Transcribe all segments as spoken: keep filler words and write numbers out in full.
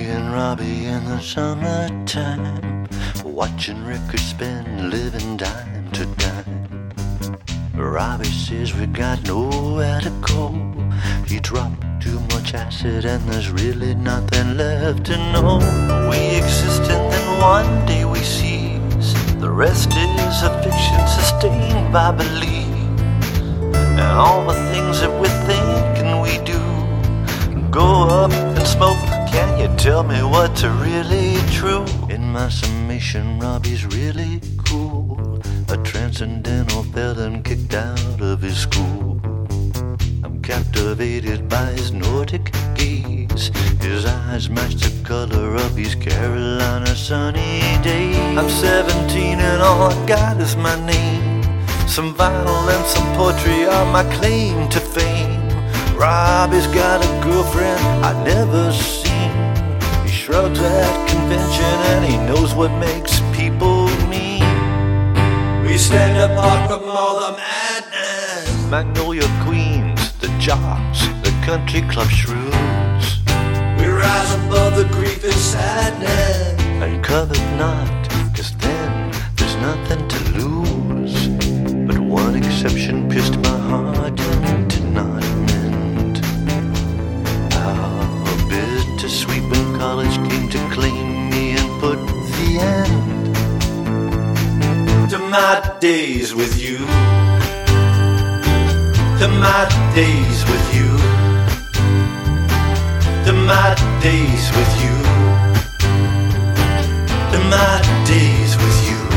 and Robbie in the summertime, watching records spin, living dime to dime. Robbie says we got nowhere to go. He dropped too much acid and there's really nothing left to know. We exist and then one day we cease. The rest is a fiction sustained by belief. And all the things that we think and we do go up and smoke. Can you tell me what's really true? In my summation, Robbie's really cool, a transcendental felon kicked out of his school. I'm captivated by his Nordic gaze. His eyes match the color of his Carolina sunny day. I'm seventeen and all I got is my name. Some vinyl and some poetry are my claim to fame. Robbie's got a girlfriend I've never seen. He shrugs at convention and he knows what makes people mean. We stand apart from all the madness. Magnolia Queens, the jocks, the country club shrews. We rise above the grief and sadness and covet not, cause then there's nothing to lose. But one exception pierced my heart and did not mend. How bittersweet when college came to claim me and put the end to my days with you. To my days with you. To my days with you. To my days with you.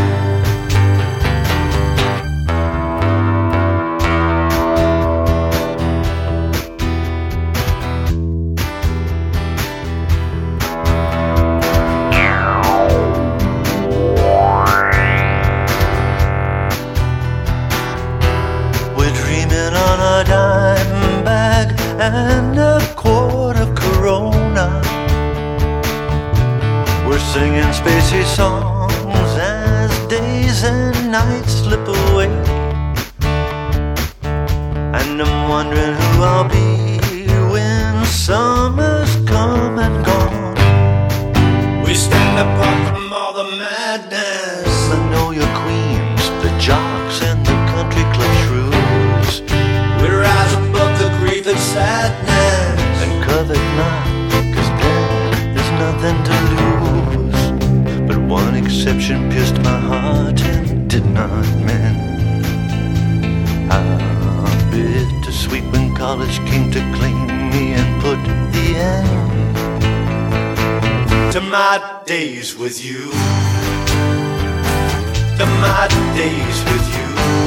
Dime bag and a quart of Corona. We're singing spacey songs as days and nights slip away. And I'm wondering who I'll be when summer's come and gone. We stand apart from all the madness. Magnolia Queens, the jocks and the country club shrews. We rise above the grief and sadness and covet not, cause then there's nothing to lose. But one exception pierced my heart and did not mend. How bittersweet when college came to claim me and put the end to my days with you. To my days with you.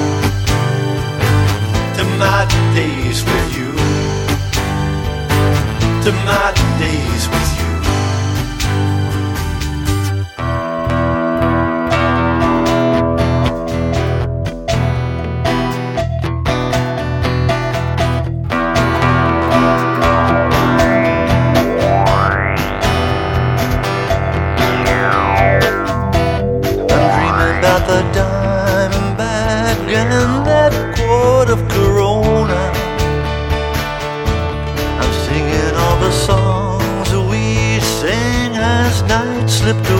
To my days with you. To my days with you. I'm dreaming about the dime bag and that quart of Corona. I'm singing all the songs we sang as night slipped